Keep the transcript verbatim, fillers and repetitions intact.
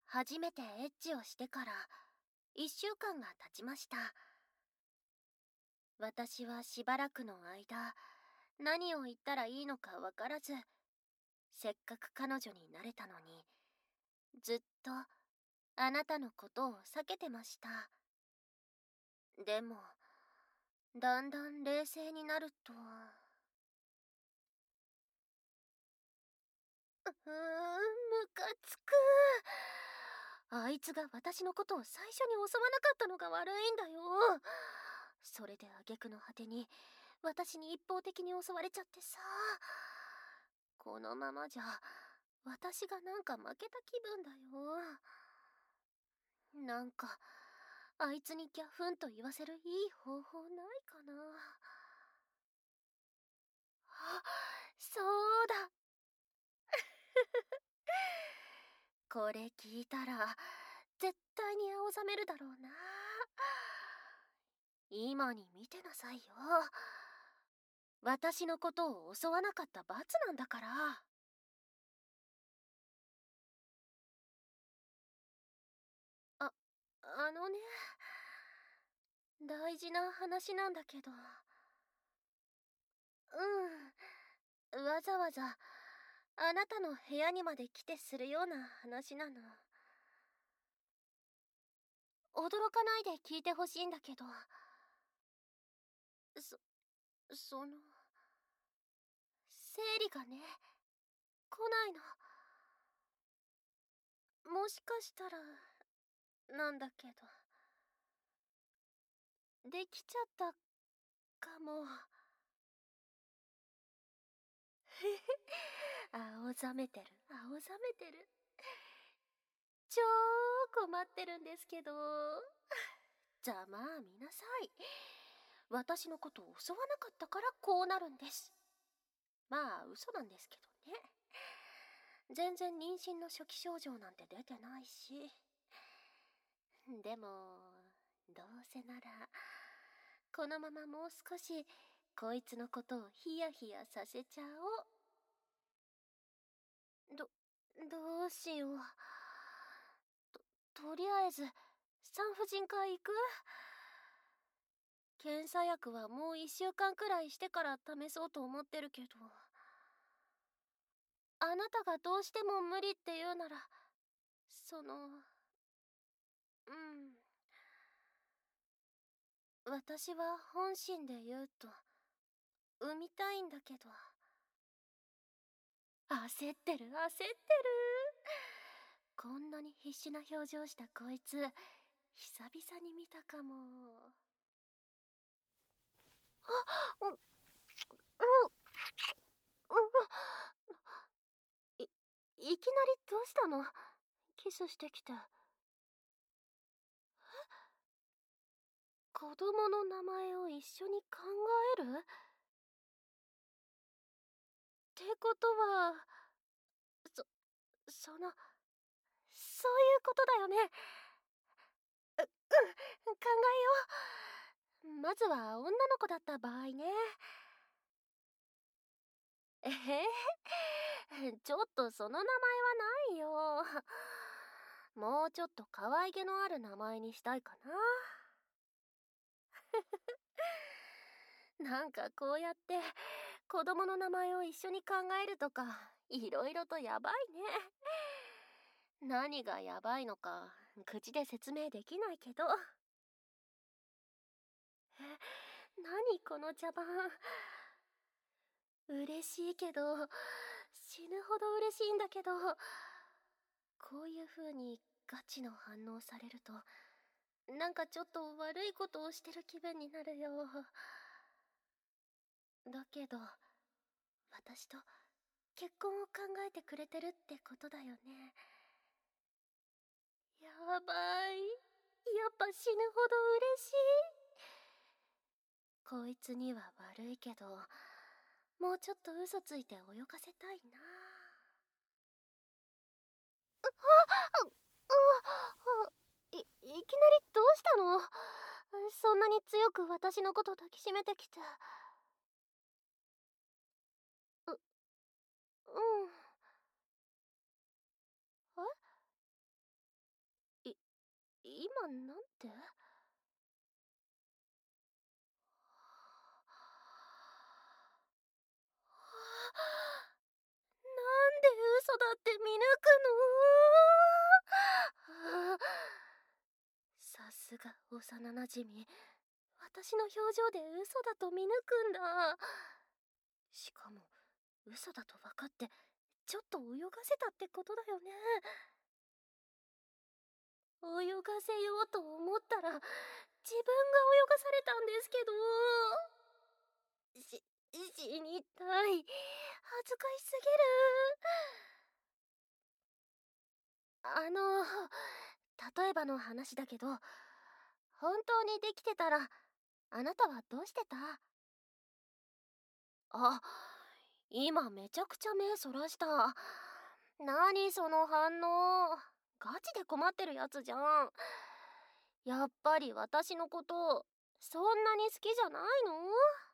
初めてエッチをしてから一週間が経ちました。私はしばらくの間、何を言ったらいいのかわからず、せっかく彼女になれたのに、ずっとあなたのことを避けてました。でも、だんだん冷静になると、うーん、ムカつく。あいつが私のことを最初に襲わなかったのが悪いんだよ。それで挙句の果てに私に一方的に襲われちゃってさ。このままじゃ私がなんか負けた気分だよ。なんかあいつにギャフンと言わせるいい方法ないかな。あ、そうだ。これ聞いたら絶対に青ざめるだろうな。今に見てなさいよ。私のことを襲わなかった罰なんだから。あ、あのね、大事な話なんだけど。うん、わざわざあなたの部屋にまで来てするような話なの。驚かないで聞いてほしいんだけど、そ、その、生理がね、来ないの。もしかしたら、なんだけど、できちゃったかも。青ざめてる、青ざめてる。超困ってるんですけど。ざまあ見なさい。私のことを襲わなかったからこうなるんです。まあ嘘なんですけどね。全然妊娠の初期症状なんて出てないし。でも、どうせなら、このままもう少しこいつのことをヒヤヒヤさせちゃおう。ど、どうしよう。と、とりあえず、産婦人科行く？検査薬はもう一週間くらいしてから試そうと思ってるけど。あなたがどうしても無理って言うなら、その、うん。私は本心で言うと、産みたいんだけど。焦ってる、焦ってる。こんなに必死な表情したこいつ、久々に見たかも。あ、う、う、う、い、いきなりどうしたの？キスしてきて。子供の名前を一緒に考える？ってことは、そ、その、そういうことだよね。う、うん、考えよう。まずは女の子だった場合ね。えへちょっとその名前はないよ。もうちょっと可愛げのある名前にしたいかな。なんかこうやって子供の名前を一緒に考えるとか、いろいろとやばいね。何がやばいのか口で説明できないけど。え、何この茶番。嬉しいけど、死ぬほど嬉しいんだけど、こういう風にガチの反応されると、なんかちょっと悪いことをしてる気分になるよ。だけど、私と結婚を考えてくれてるってことだよね。やばい。やっぱ死ぬほど嬉しい。こいつには悪いけど、もうちょっと嘘ついて泳がせたいな。あ、あ、い、いきなりどうしたの？そんなに強く私のこと抱きしめてきて。う、うん。え？ 今なんて？なんで嘘だって見抜くの？さすが幼なじみ。私の表情で嘘だと見抜くんだ。しかも嘘だと分かってちょっと泳がせたってことだよね。泳がせようと思ったら自分が泳がされたんですけど。し、死にたい。恥ずかしすぎる。あの、例えばの話だけど、本当にできてたら、あなたはどうしてた？あ、今めちゃくちゃ目そらした。何その反応。ガチで困ってるやつじゃん。やっぱり私のこと、そんなに好きじゃないの？